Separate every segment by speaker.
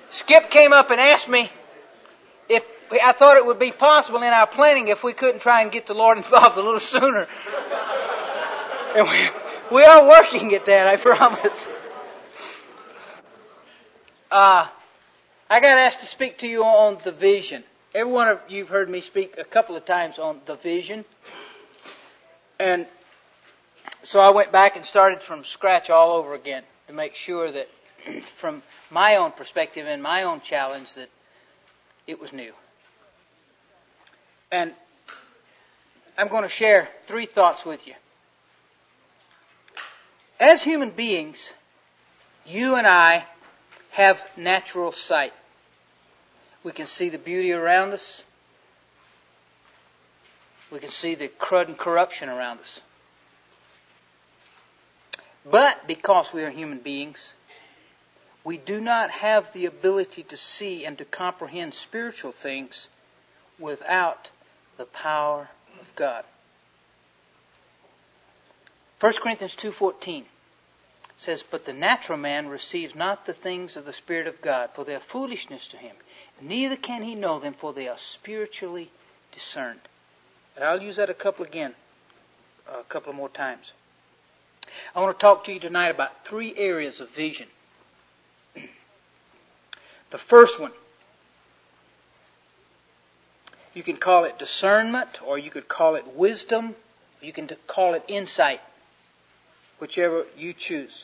Speaker 1: Skip came up and asked me if I thought it would be possible in our planning if we couldn't try and get the Lord involved a little sooner. And we are working at that, I promise. I got asked to speak to you on the vision. Every one of you have heard me speak a couple of times on the vision. And so I went back and started from scratch all over again to make sure that from my own perspective and my own challenge that it was new. And I'm going to share 3 thoughts with you. As human beings, you and I have natural sight. We can see the beauty around us. We can see the crud and corruption around us. But because we are human beings, we do not have the ability to see and to comprehend spiritual things without the power of God. 1 Corinthians 2:14 says, "But the natural man receives not the things of the Spirit of God, for they are foolishness to him. Neither can he know them, for they are spiritually discerned." And I'll use that a couple more times. I want to talk to you tonight about 3 areas of vision. The first one, you can call it discernment, or you could call it wisdom, or you can call it insight, whichever you choose.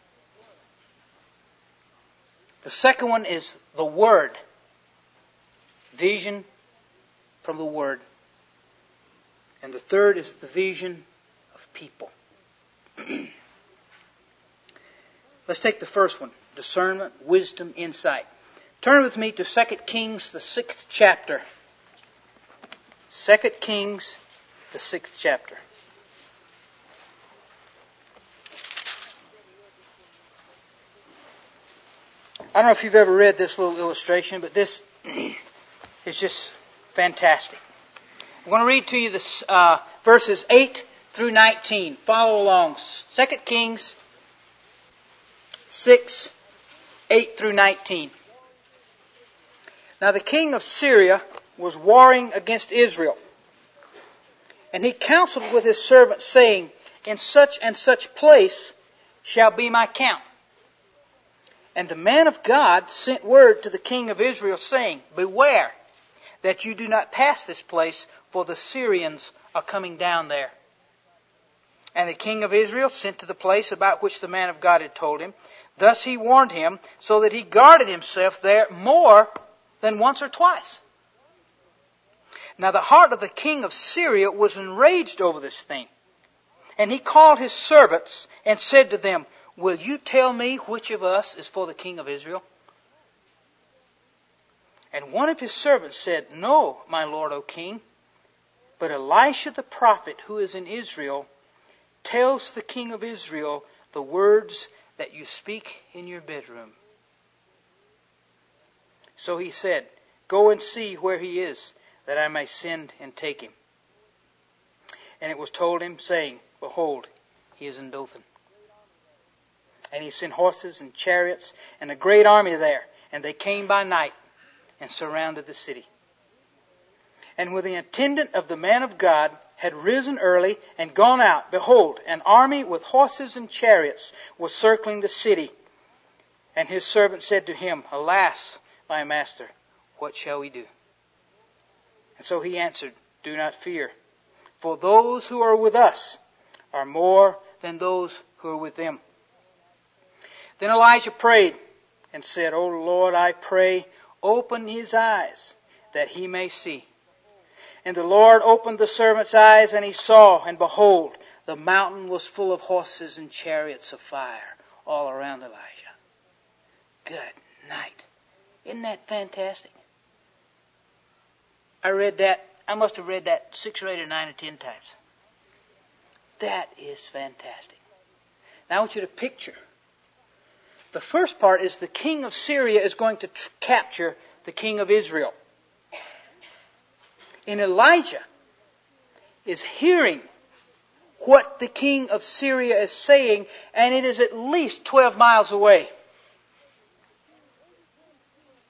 Speaker 1: The second one is the Word. Vision from the Word. And the third is the vision of people. Let's take the first one. Discernment, wisdom, insight. Turn with me to 2 Kings, the 6th chapter. 2 Kings, the 6th chapter. I don't know if you've ever read this little illustration, but this is just fantastic. I'm going to read to you this, verses 8 through 19. Follow along. 2 Kings 6, 8 through 19. Now the king of Syria was warring against Israel. And he counseled with his servants, saying, "In such and such place shall be my camp." And the man of God sent word to the king of Israel, saying, "Beware that you do not pass this place, for the Syrians are coming down there." And the king of Israel sent to the place about which the man of God had told him. Thus he warned him, so that he guarded himself there more than once or twice. Now the heart of the king of Syria was enraged over this thing. And he called his servants and said to them, "Will you tell me which of us is for the king of Israel?" And one of his servants said, "No, my lord, O king, but Elisha the prophet who is in Israel tells the king of Israel the words that you speak in your bedroom." So he said, "Go and see where he is, that I may send and take him." And it was told him, saying, "Behold, he is in Dothan." And he sent horses and chariots and a great army there, and they came by night and surrounded the city. And when the attendant of the man of God had risen early and gone out, behold, an army with horses and chariots was circling the city. And his servant said to him, "Alas, my master, what shall we do?" And so he answered, "Do not fear, for those who are with us are more than those who are with them." Then Elijah prayed and said, "O Lord, I pray, open his eyes that he may see." And the Lord opened the servant's eyes, and he saw, and behold, the mountain was full of horses and chariots of fire all around Elijah. Good night. Isn't that fantastic? I must have read that 6 or 8 or 9 or 10 times. That is fantastic. Now I want you to picture. The first part is the king of Syria is going to capture the king of Israel. And Elijah is hearing what the king of Syria is saying, and it is at least 12 miles away.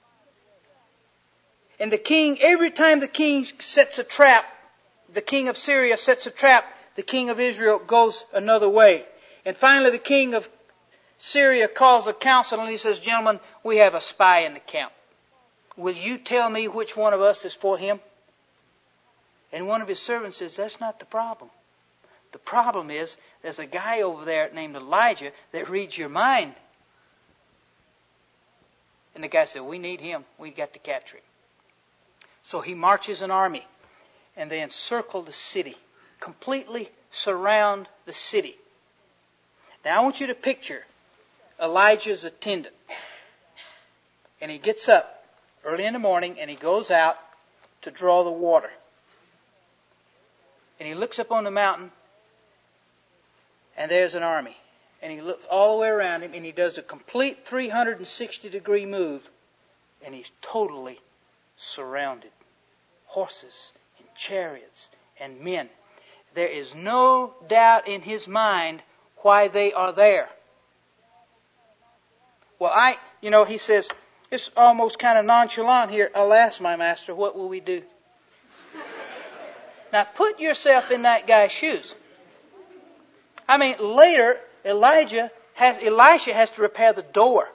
Speaker 1: And the king, every time the king sets a trap, the king of Syria sets a trap, the king of Israel goes another way. And finally the king of Syria calls a council and he says, gentlemen, we have a spy in the camp. Will you tell me which one of us is for him? And one of his servants says, that's not the problem. The problem is, there's a guy over there named Elijah that reads your mind. And the guy said, we need him. We got to capture him. So he marches an army, and they encircle the city, completely surround the city. Now I want you to picture Elijah's attendant. And he gets up early in the morning, and he goes out to draw the water. And he looks up on the mountain, and there's an army. And he looks all the way around him, and he does a complete 360-degree move, and he's totally surrounded. Horses and chariots and men. There is no doubt in his mind why they are there. Well, he says, it's almost kind of nonchalant here. Alas, my master, what will we do? Now put yourself in that guy's shoes. I mean, later, Elisha has to repair the door.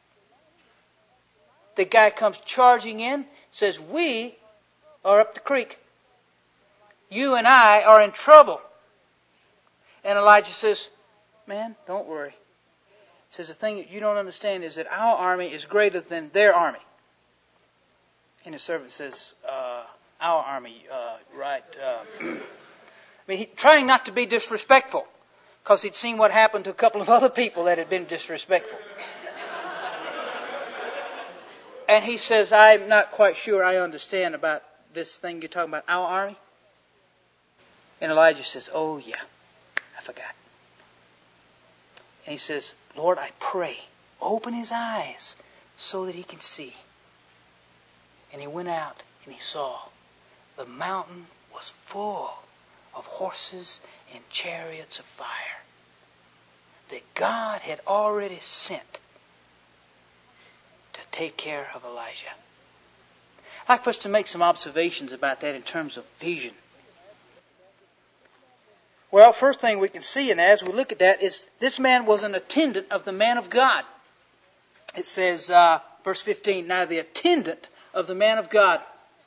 Speaker 1: The guy comes charging in, says, we are up the creek. You and I are in trouble. And Elijah says, man, don't worry. He says, the thing that you don't understand is that our army is greater than their army. And the servant says, our army, right. I mean, trying not to be disrespectful, because he'd seen what happened to a couple of other people that had been disrespectful. And he says, I'm not quite sure I understand about this thing you're talking about, our army. And Elijah says, oh yeah, I forgot. And he says, Lord, I pray, open his eyes so that he can see. And he went out and he saw the mountain was full of horses and chariots of fire that God had already sent to take care of Elijah. I'd like for us to make some observations about that in terms of vision. Well, first thing we can see, and as we look at that, is this man was an attendant of the man of God. It says, verse 15, now the attendant of the man of God.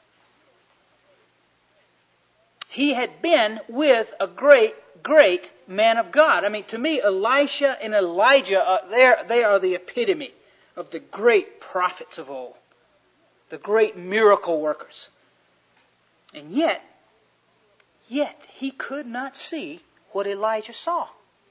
Speaker 1: He had been with a great man of God. I mean, to me, Elisha and Elijah, they are the epitome of the great prophets of old. The great miracle workers. And yet, he could not see what Elijah saw.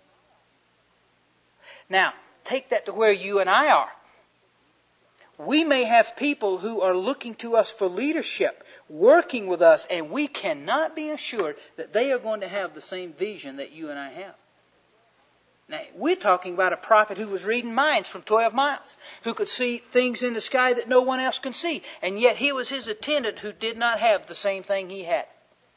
Speaker 1: Now, take that to where you and I are. We may have people who are looking to us for leadership, working with us, and we cannot be assured that they are going to have the same vision that you and I have. Now, we're talking about a prophet who was reading minds from 12 miles, who could see things in the sky that no one else can see, and yet he was his attendant who did not have the same thing he had.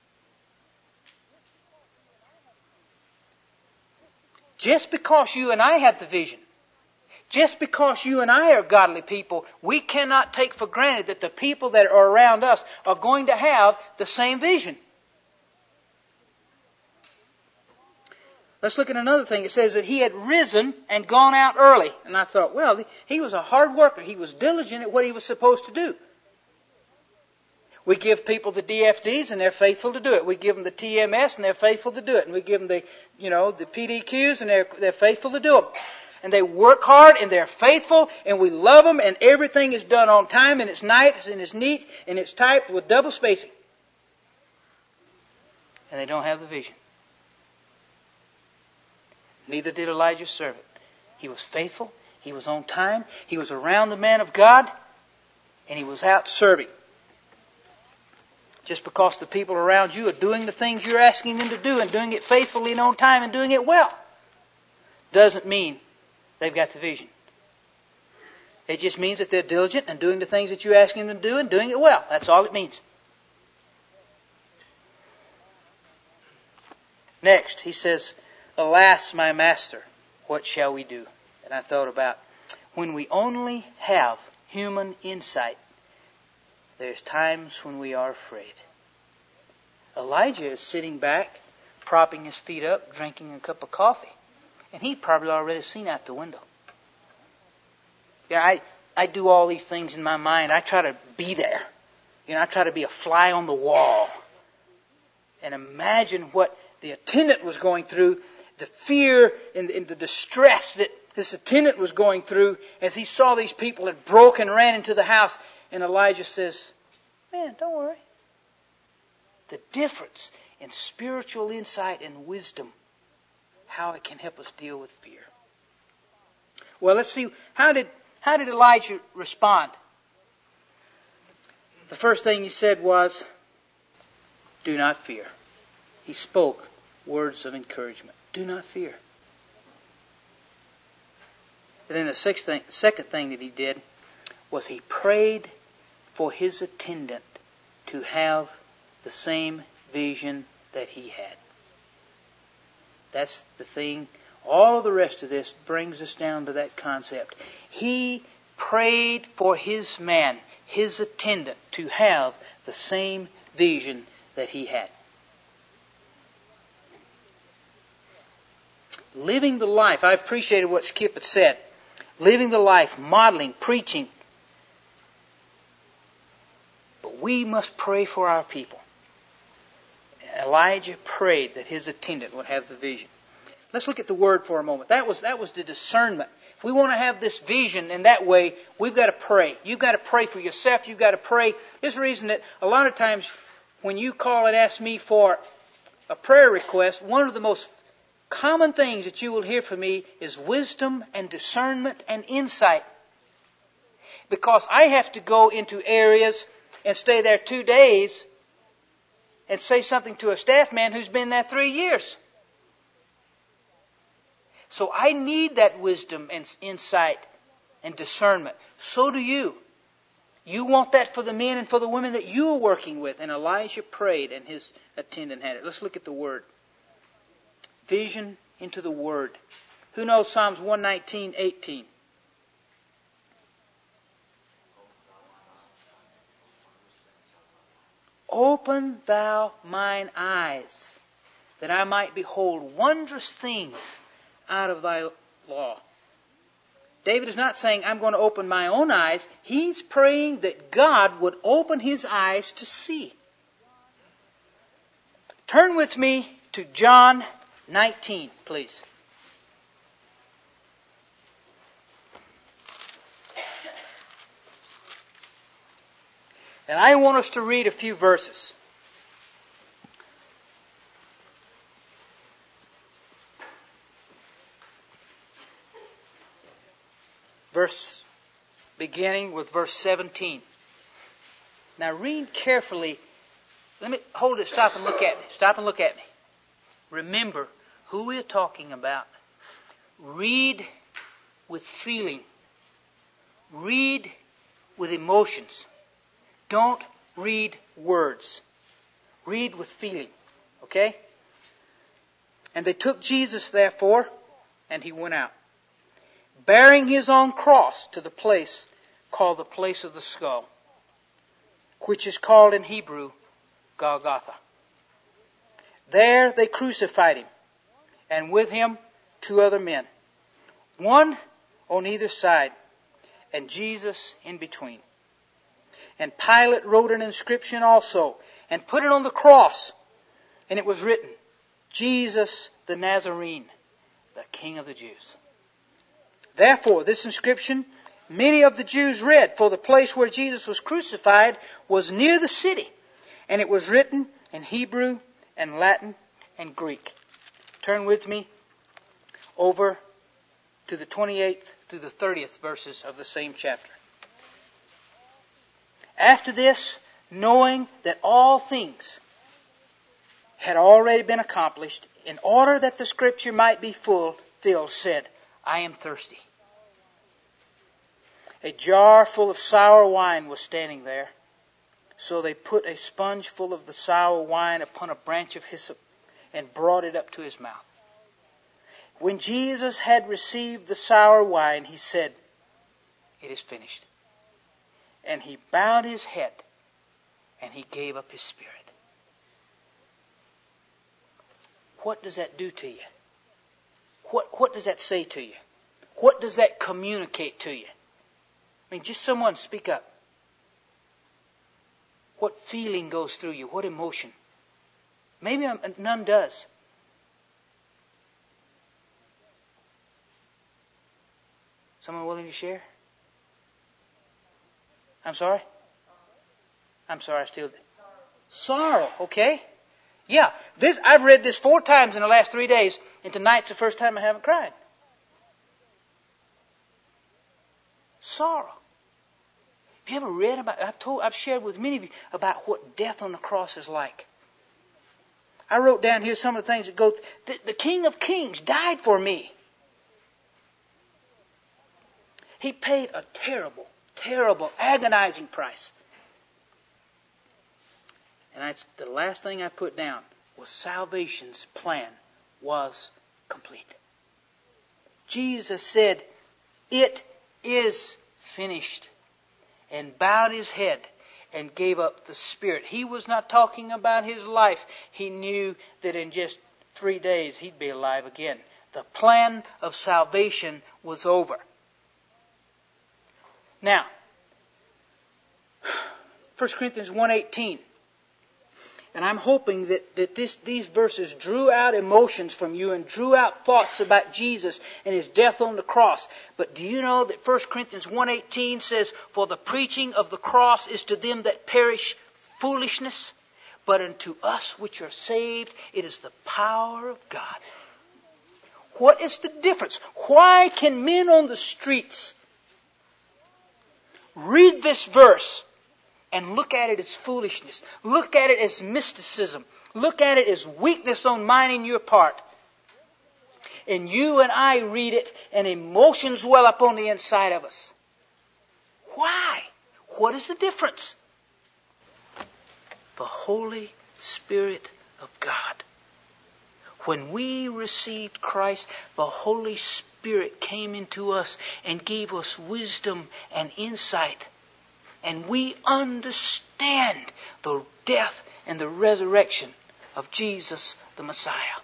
Speaker 1: Just because you and I have the vision, just because you and I are godly people, we cannot take for granted that the people that are around us are going to have the same vision. Let's look at another thing. It says that he had risen and gone out early. And I thought, well, he was a hard worker. He was diligent at what he was supposed to do. We give people the DFDs and they're faithful to do it. We give them the TMS and they're faithful to do it. And we give them the PDQs and they're faithful to do them. And they work hard and they're faithful and we love them and everything is done on time and it's nice and it's neat and it's typed with double spacing. And they don't have the vision. Neither did Elijah's servant. He was faithful. He was on time. He was around the man of God. And he was out serving. Just because the people around you are doing the things you're asking them to do and doing it faithfully and on time and doing it well, doesn't mean they've got the vision. It just means that they're diligent and doing the things that you're asking them to do and doing it well. That's all it means. Next, he says, alas, my master, what shall we do? And I thought about when we only have human insight, there's times when we are afraid. Elijah is sitting back, propping his feet up, drinking a cup of coffee. And he'd probably already seen out the window. Yeah, I do all these things in my mind. I try to be there. I try to be a fly on the wall. And imagine what the attendant was going through, the fear and the distress that this attendant was going through as he saw these people had broken and ran into the house. And Elijah says, man, don't worry. The difference in spiritual insight and wisdom, how it can help us deal with fear. Well, let's see, how did Elijah respond? The first thing he said was, do not fear. He spoke words of encouragement. Do not fear. And then the second thing that he did was he prayed for his attendant to have the same vision that he had. That's the thing. All of the rest of this brings us down to that concept. He prayed for his man, his attendant, to have the same vision that he had. Living the life, I appreciated what Skip had said. Living the life, modeling, preaching. But we must pray for our people. Elijah prayed that his attendant would have the vision. Let's look at the word for a moment. That was the discernment. If we want to have this vision in that way, we've got to pray. You've got to pray for yourself. You've got to pray. There's a reason that a lot of times when you call and ask me for a prayer request, one of the most common things that you will hear from me is wisdom and discernment and insight. Because I have to go into areas and stay there 2 days and say something to a staff man who's been there 3 years. So I need that wisdom and insight and discernment. So do you. You want that for the men and for the women that you are working with. And Elijah prayed and his attendant had it. Let's look at the word. Vision into the word. Who knows Psalms 119:18? Open thou mine eyes, that I might behold wondrous things out of thy law. David is not saying, I'm going to open my own eyes. He's praying that God would open his eyes to see. Turn with me to John 19, please. And I want us to read a few verses. Beginning with verse 17. Now read carefully. Let me hold it. Stop and look at me. Stop and look at me. Remember who we're talking about. Read with feeling. Read with emotions. Don't read words. Read with feeling. Okay? And they took Jesus, therefore, and he went out, bearing his own cross to the place called the place of the skull, which is called in Hebrew Golgotha. There they crucified him, and with him 2 other men, one on either side, and Jesus in between. And Pilate wrote an inscription also, and put it on the cross, and it was written, Jesus the Nazarene, the King of the Jews. Therefore, this inscription many of the Jews read, for the place where Jesus was crucified was near the city, and it was written in Hebrew and Latin and Greek. Turn with me over to the 28th through the 30th verses of the same chapter. After this, knowing that all things had already been accomplished, in order that the scripture might be fulfilled, said, I am thirsty. A jar full of sour wine was standing there. So they put a sponge full of the sour wine upon a branch of hyssop and brought it up to his mouth. When Jesus had received the sour wine, he said, it is finished. And he bowed his head and He gave up His Spirit. What does that do to you? What does that say to you? What does that communicate to you? I mean, just someone speak up. What feeling goes through you? What emotion? Maybe none does. Someone willing to share? I'm sorry? I'm sorry, I still... Sorrow, okay? Yeah, I've read this 4 times in the last 3 days, and tonight's the first time I haven't cried. Sorrow. Have you ever read about... I've shared with many of you about what death on the cross is like. I wrote down here some of the things that go... The King of Kings died for me. He paid a terrible, terrible, agonizing price. And the last thing I put down was salvation's plan was complete. Jesus said, "It is finished," and bowed His head and gave up the Spirit. He was not talking about His life. He knew that in just 3 days He'd be alive again. The plan of salvation was over. Now, 1 Corinthians 1:18. And I'm hoping that these verses drew out emotions from you and drew out thoughts about Jesus and His death on the cross. But do you know that 1 Corinthians 1:18 says, "For the preaching of the cross is to them that perish foolishness, but unto us which are saved it is the power of God." What is the difference? Why can men on the streets read this verse and look at it as foolishness, look at it as mysticism, look at it as weakness on mine and your part, and you and I read it and emotions well up on the inside of us? Why? What is the difference? The Holy Spirit of God. When we received Christ, the Holy Spirit came into us and gave us wisdom and insight. And we understand the death and the resurrection of Jesus the Messiah.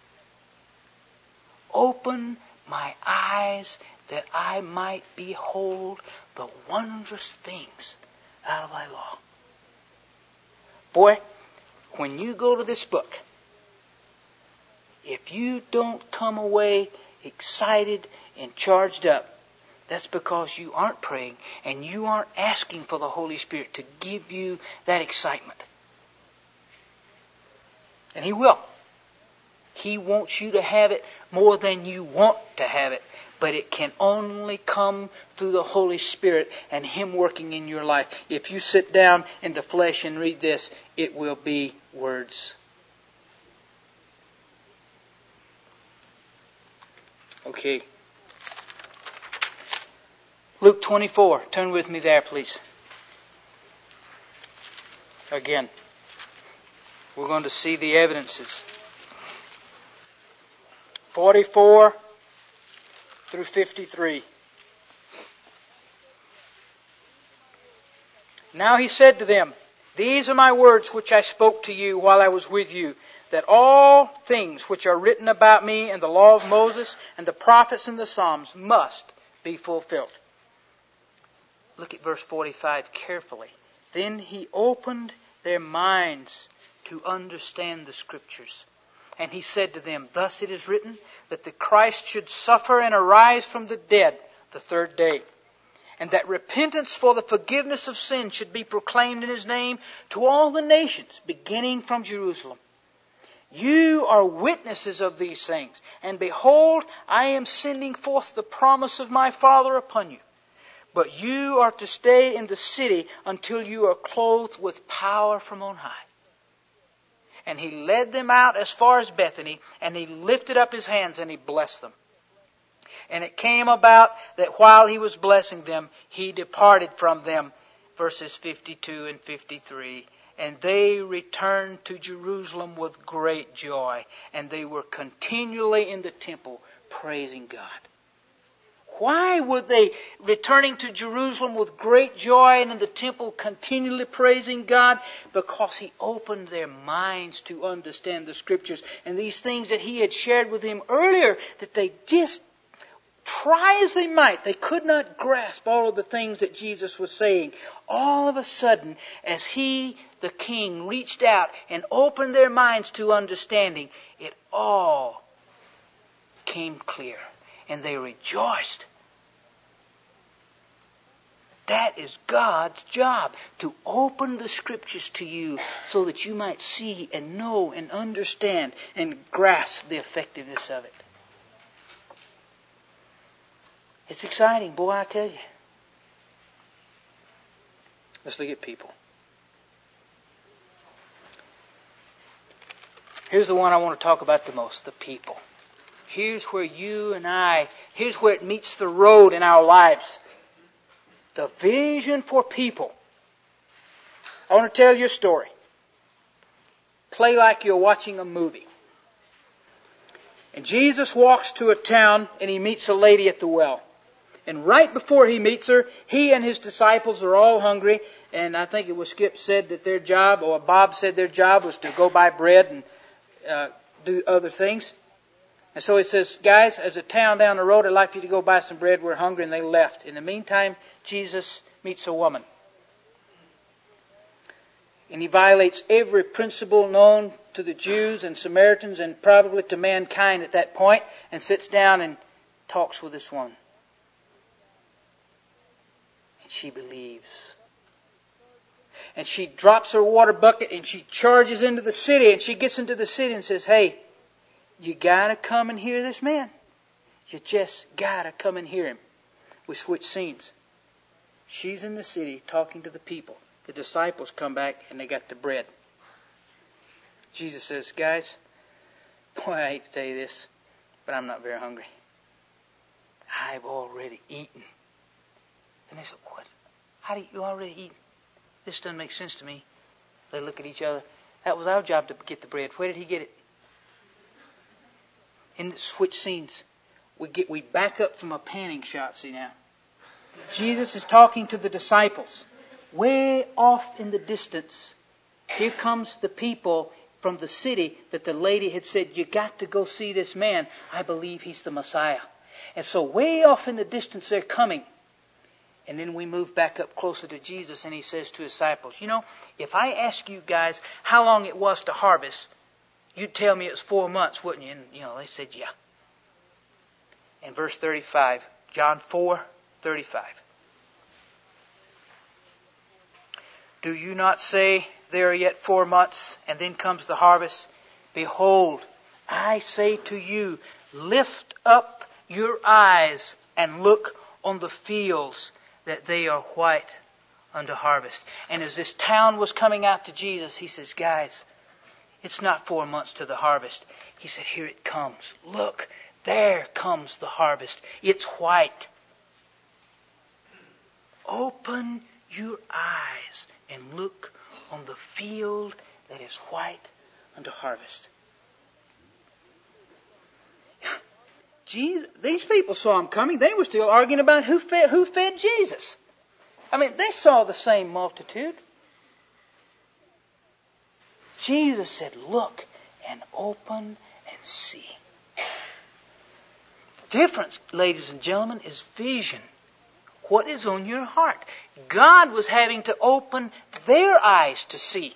Speaker 1: Open my eyes that I might behold the wondrous things out of Thy law. Boy, when you go to this book, if you don't come away excited and charged up, that's because you aren't praying and you aren't asking for the Holy Spirit to give you that excitement. And He will. He wants you to have it more than you want to have it. But it can only come through the Holy Spirit and Him working in your life. If you sit down in the flesh and read this, it will be words. Okay. Luke 24. Turn with me there, please. Again, we're going to see the evidences. 44 through 53. Now He said to them, "These are my words which I spoke to you while I was with you, that all things which are written about me in the law of Moses and the prophets and the Psalms must be fulfilled." Look at verse 45 carefully. Then He opened their minds to understand the Scriptures. And He said to them, "Thus it is written, that the Christ should suffer and arise from the dead the 3rd day, and that repentance for the forgiveness of sins should be proclaimed in His name to all the nations, beginning from Jerusalem. You are witnesses of these things, and behold, I am sending forth the promise of my Father upon you. But you are to stay in the city until you are clothed with power from on high." And He led them out as far as Bethany, and He lifted up His hands and He blessed them. And it came about that while He was blessing them, He departed from them. Verses 52 and 53. And they returned to Jerusalem with great joy, and they were continually in the temple praising God. Why were they returning to Jerusalem with great joy and in the temple continually praising God? Because He opened their minds to understand the Scriptures. And these things that He had shared with them earlier, that they just try as they might, they could not grasp all of the things that Jesus was saying. All of a sudden, as He, the King, reached out and opened their minds to understanding, it all came clear. And they rejoiced. That is God's job, to open the Scriptures to you so that you might see and know and understand and grasp the effectiveness of it. It's exciting, boy, I tell you. Let's look at people. Here's the one I want to talk about the most, the people. Here's where you and I, here's where it meets the road in our lives. The vision for people. I want to tell you a story. Play like you're watching a movie. And Jesus walks to a town and He meets a lady at the well. And right before He meets her, He and His disciples are all hungry. And I think it was Skip said that their job, or Bob said their job was to go buy bread and do other things. And so He says, guys, there's a town down the road. I'd like for you to go buy some bread. We're hungry. And they left. In the meantime, Jesus meets a woman. And He violates every principle known to the Jews and Samaritans and probably to mankind at that point, and sits down and talks with this woman. And she believes. And she drops her water bucket and she charges into the city, and she gets into the city and says, hey, you gotta come and hear this man. You just gotta come and hear him. We switch scenes. She's in the city talking to the people. The disciples come back and they got the bread. Jesus says, guys, boy, I hate to tell you this, but I'm not very hungry. I've already eaten. And they said, what? How do you already eat? This doesn't make sense to me. They look at each other. That was our job to get the bread. Where did He get it? In the switch scenes, we back up from a panning shot, see now. Jesus is talking to the disciples. Way off in the distance, here comes the people from the city that the lady had said, you got to go see this man. I believe he's the Messiah. And so way off in the distance they're coming. And then we move back up closer to Jesus, and He says to His disciples, you know, if I ask you guys how long it was to harvest, you'd tell me it was 4 months, wouldn't you? And, they said, yeah. In verse 35, John 4:35. Do you not say there are yet 4 months, and then comes the harvest? Behold, I say to you, lift up your eyes and look on the fields, that they are white unto harvest. And as this town was coming out to Jesus, He says, guys, it's not 4 months to the harvest. He said, here it comes. Look, there comes the harvest. It's white. Open your eyes and look on the field that is white unto harvest. Jesus, these people saw Him coming. They were still arguing about who fed Jesus. I mean, they saw the same multitude. Jesus said, look and open and see. The difference, ladies and gentlemen, is vision. What is on your heart? God was having to open their eyes to see.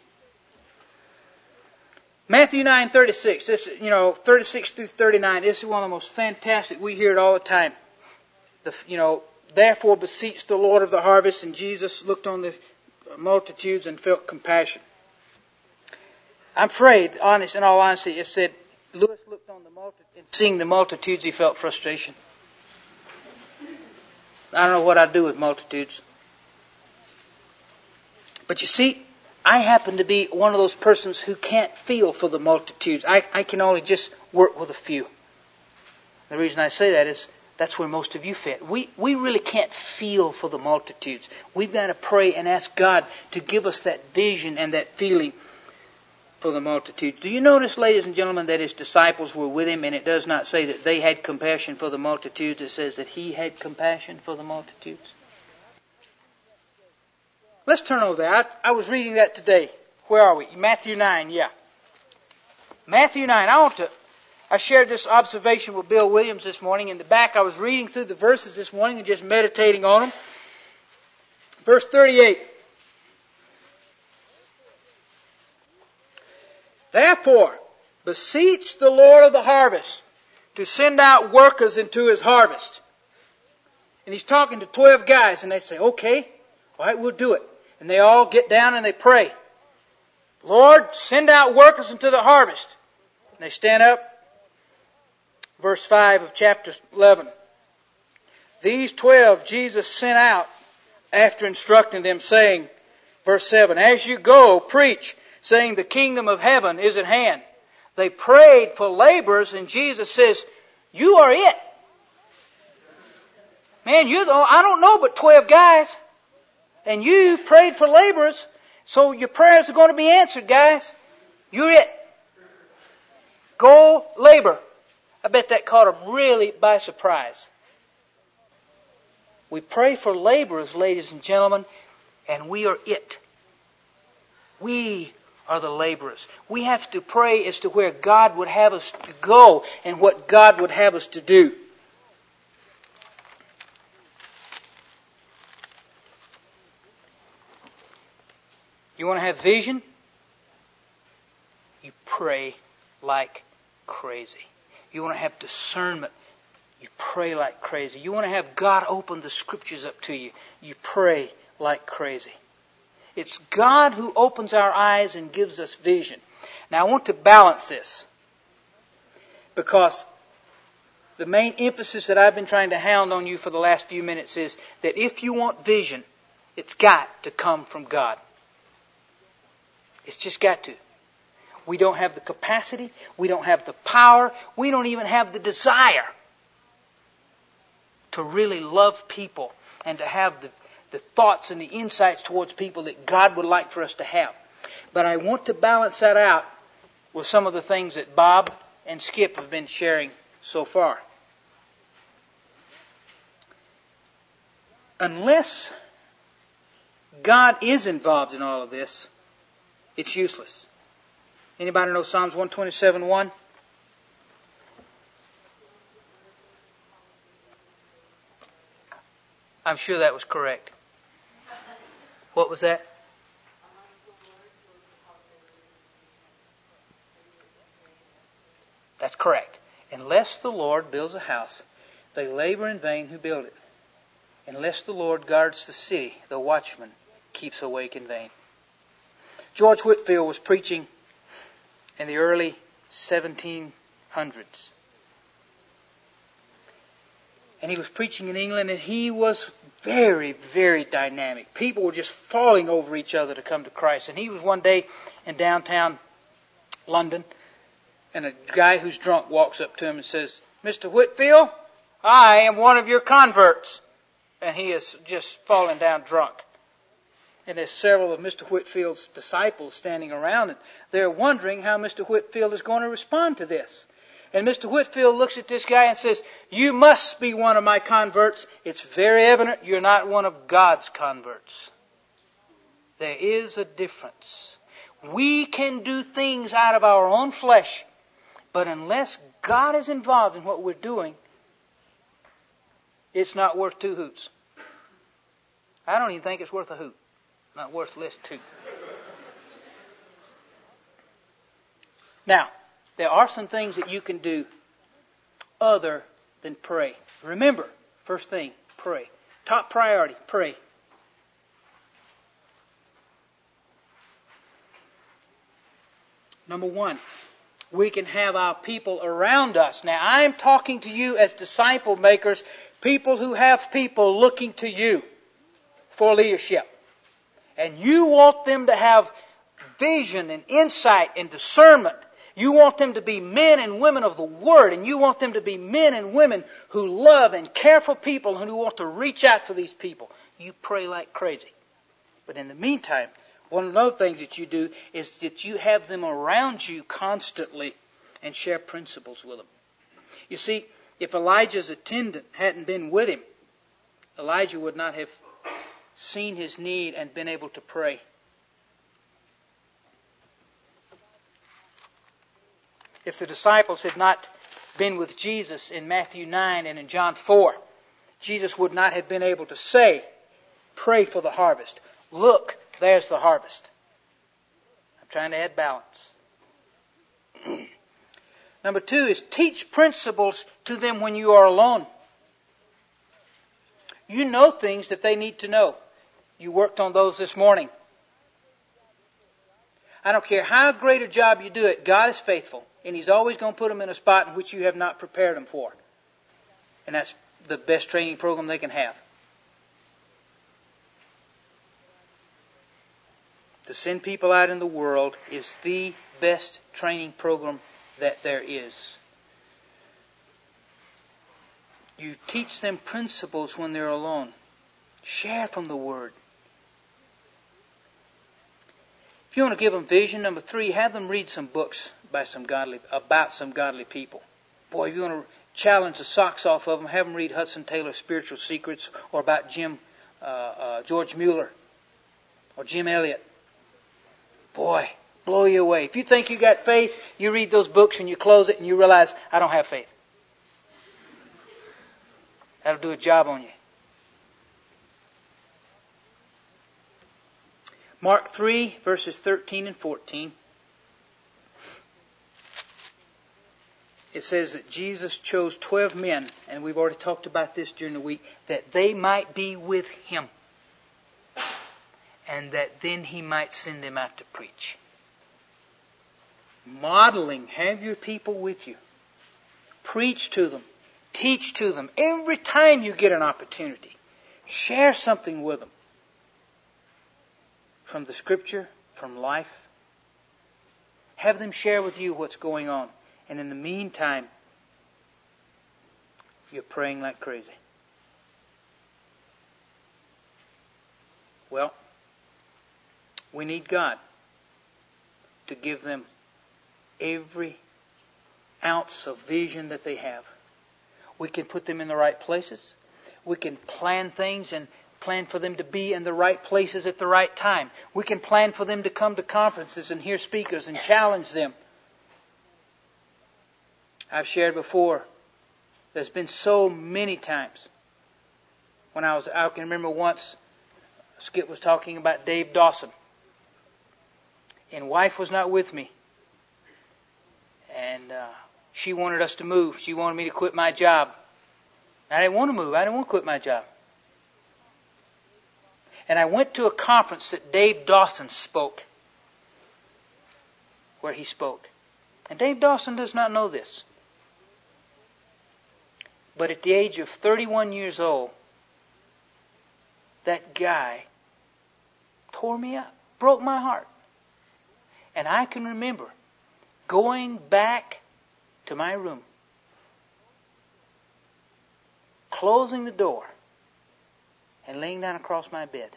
Speaker 1: Matthew 9:36. This, 36 through 39. This is one of the most fantastic. We hear it all the time. Therefore beseech the Lord of the harvest. And Jesus looked on the multitudes and felt compassion. I'm afraid, in all honesty, it said Lewis looked on the multitude, and seeing the multitudes, he felt frustration. I don't know what I'd do with multitudes. But you see, I happen to be one of those persons who can't feel for the multitudes. I can only just work with a few. The reason I say that is that's where most of you fit. We really can't feel for the multitudes. We've got to pray and ask God to give us that vision and that feeling for the multitudes. Do you notice, ladies and gentlemen, that his disciples were with him, and it does not say that they had compassion for the multitudes. It says that he had compassion for the multitudes. Let's turn over there. I was reading that today. Where are we? Matthew 9, yeah. Matthew 9. I shared this observation with Bill Williams this morning. In the back, I was reading through the verses this morning and just meditating on them. Verse 38. Therefore, beseech the Lord of the harvest to send out workers into his harvest. And he's talking to 12 guys, and they say, okay, all right, we'll do it. And they all get down and they pray. Lord, send out workers into the harvest. And they stand up. Verse 5 of chapter 11. These 12 Jesus sent out after instructing them, saying, verse 7, as you go, preach, saying the kingdom of heaven is at hand. They prayed for laborers, and Jesus says, you are it. Man, I don't know but 12 guys. And you prayed for laborers, so your prayers are going to be answered, guys. You're it. Go labor. I bet that caught them really by surprise. We pray for laborers, ladies and gentlemen, and we are it. We are the laborers. We have to pray as to where God would have us to go and what God would have us to do. You want to have vision? You pray like crazy. You want to have discernment? You pray like crazy. You want to have God open the Scriptures up to you? You pray like crazy. It's God who opens our eyes and gives us vision. Now I want to balance this, because the main emphasis that I've been trying to hound on you for the last few minutes is that if you want vision, it's got to come from God. It's just got to. We don't have the capacity. We don't have the power. We don't even have the desire to really love people and to have the thoughts and the insights towards people that God would like for us to have. But I want to balance that out with some of the things that Bob and Skip have been sharing so far. Unless God is involved in all of this, it's useless. Anybody know Psalms 127:1? I'm sure that was correct. What was that? That's correct. Unless the Lord builds a house, they labor in vain who build it. Unless the Lord guards the city, the watchman keeps awake in vain. George Whitefield was preaching in the early 1700s. And he was preaching in England, and he was very, very dynamic. People were just falling over each other to come to Christ. And he was one day in downtown London, and a guy who's drunk walks up to him and says, Mr. Whitefield, I am one of your converts. And he is just falling down drunk. And there's several of Mr. Whitefield's disciples standing around, and they're wondering how Mr. Whitefield is going to respond to this. And Mr. Whitefield looks at this guy and says, you must be one of my converts. It's very evident you're not one of God's converts. There is a difference. We can do things out of our own flesh, but unless God is involved in what we're doing, it's not worth two hoots. I don't even think it's worth a hoot. Not worth list two. Now, there are some things that you can do other than pray. Remember, first thing, pray. Top priority, pray. Number one, we can have our people around us. Now, I'm talking to you as disciple makers, people who have people looking to you for leadership. And you want them to have vision and insight and discernment. You want them to be men and women of the Word, and you want them to be men and women who love and care for people and who want to reach out for these people. You pray like crazy. But in the meantime, One of the other things that you do is that you have them around you constantly and share principles with them. You see, if Elijah's attendant hadn't been with him, Elijah would not have seen his need and been able to pray. If the disciples had not been with Jesus in Matthew 9 and in John 4, Jesus would not have been able to say, pray for the harvest. Look, there's the harvest. I'm trying to add balance. Number 2 is teach principles to them when you are alone. You know things that they need to know. You worked on those this morning. I don't care how great a job you do it, God is faithful. And He's always going to put them in a spot in which you have not prepared them for. And that's the best training program they can have. To send people out in the world is the best training program that there is. You teach them principles when they're alone. Share from the Word. If you want to give them vision, number 3, have them read some books about some godly people. Boy, if you want to challenge the socks off of them, have them read Hudson Taylor's Spiritual Secrets, or about George Mueller or Jim Elliot. Boy, blow you away. If you think you got faith, you read those books and you close it and you realize, I don't have faith. That'll do a job on you. Mark 3, verses 13 and 14. It says that Jesus chose 12 men, and we've already talked about this during the week, that they might be with Him, and that then He might send them out to preach. Modeling, have your people with you. Preach to them. Teach to them. Every time you get an opportunity, share something with them. From the Scripture, from life. Have them share with you what's going on. And in the meantime, you're praying like crazy. Well, we need God to give them every ounce of vision that they have. We can put them in the right places. We can plan things and plan for them to be in the right places at the right time. We can plan for them to come to conferences and hear speakers and challenge them. I've shared before, there's been so many times when I can remember once Skip was talking about Dave Dawson. And wife was not with me. And she wanted us to move. She wanted me to quit my job. I didn't want to move. I didn't want to quit my job. And I went to a conference that Dave Dawson spoke. Where he spoke. And Dave Dawson does not know this. But at the age of 31 years old, that guy tore me up, broke my heart. And I can remember going back to my room, closing the door, and laying down across my bed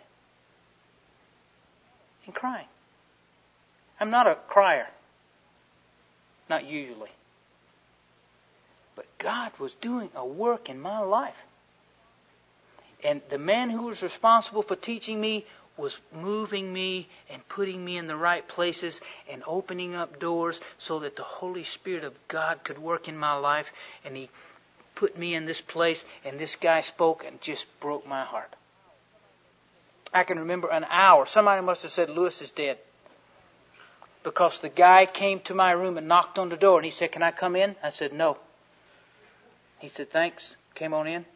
Speaker 1: and crying. I'm not a crier. Not usually. But God was doing a work in my life. And the man who was responsible for teaching me was moving me and putting me in the right places and opening up doors so that the Holy Spirit of God could work in my life. And He put me in this place, and this guy spoke and just broke my heart. I can remember an hour. Somebody must have said, Lewis is dead. Because the guy came to my room and knocked on the door and he said, can I come in? I said, no. He said, thanks. Came on in.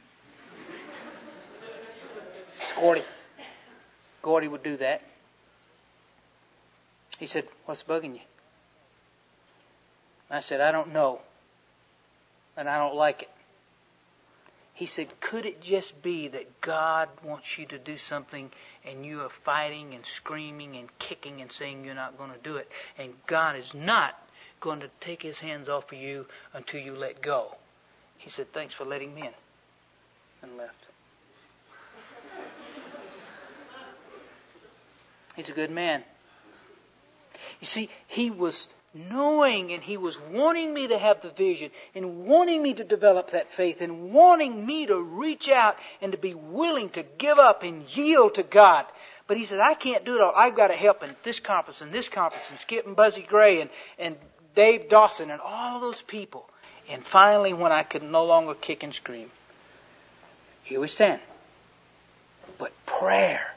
Speaker 1: Gordy. Gordy would do that. He said, what's bugging you? I said, I don't know. And I don't like it. He said, could it just be that God wants you to do something and you are fighting and screaming and kicking and saying you're not going to do it? And God is not going to take His hands off of you until you let go. He said, thanks for letting me in. And left. He's a good man. You see, he was knowing and he was wanting me to have the vision and wanting me to develop that faith and wanting me to reach out and to be willing to give up and yield to God. But he said, I can't do it all. I've got to help in this conference and Skip and Buzzy Gray and Dave Dawson and all those people. And finally, when I could no longer kick and scream, here we stand. But prayer.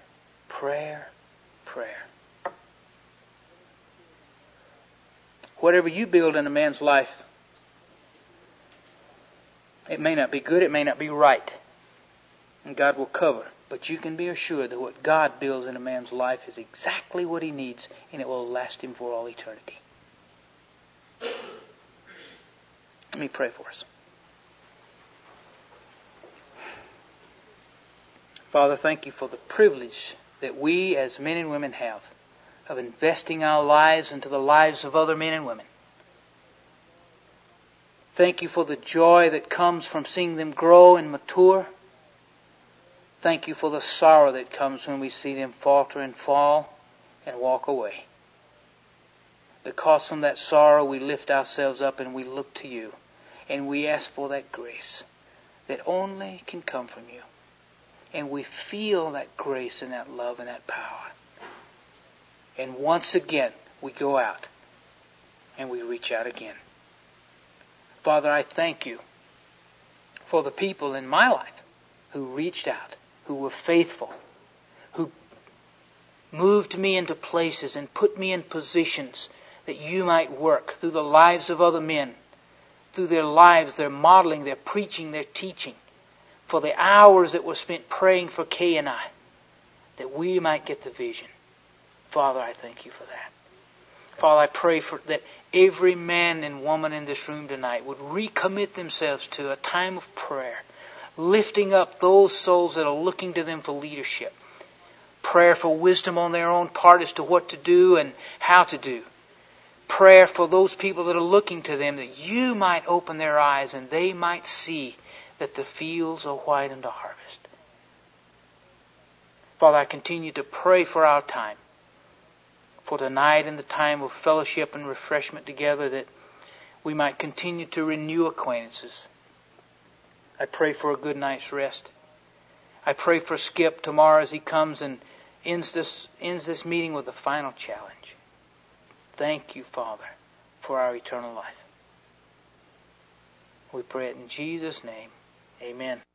Speaker 1: Whatever you build in a man's life, it may not be good, it may not be right. And God will cover. But you can be assured that what God builds in a man's life is exactly what he needs, and it will last him for all eternity. Let me pray for us. Father, thank you for the privilege that we as men and women have of investing our lives into the lives of other men and women. Thank you for the joy that comes from seeing them grow and mature. Thank you for the sorrow that comes when we see them falter and fall and walk away. Because from that sorrow we lift ourselves up and we look to you and we ask for that grace that only can come from you. And we feel that grace and that love and that power. And once again, we go out and we reach out again. Father, I thank you for the people in my life who reached out, who were faithful, who moved me into places and put me in positions that you might work through the lives of other men, through their lives, their modeling, their preaching, their teaching, for the hours that were spent praying for Kay and I, that we might get the vision. Father, I thank you for that. Father, I pray that every man and woman in this room tonight would recommit themselves to a time of prayer, lifting up those souls that are looking to them for leadership. Prayer for wisdom on their own part as to what to do and how to do. Prayer for those people that are looking to them, that you might open their eyes and they might see that the fields are white unto harvest. Father, I continue to pray for our time, for tonight and the time of fellowship and refreshment together, that we might continue to renew acquaintances. I pray for a good night's rest. I pray for Skip tomorrow as he comes and ends this meeting with a final challenge. Thank you, Father, for our eternal life. We pray it in Jesus' name. Amen.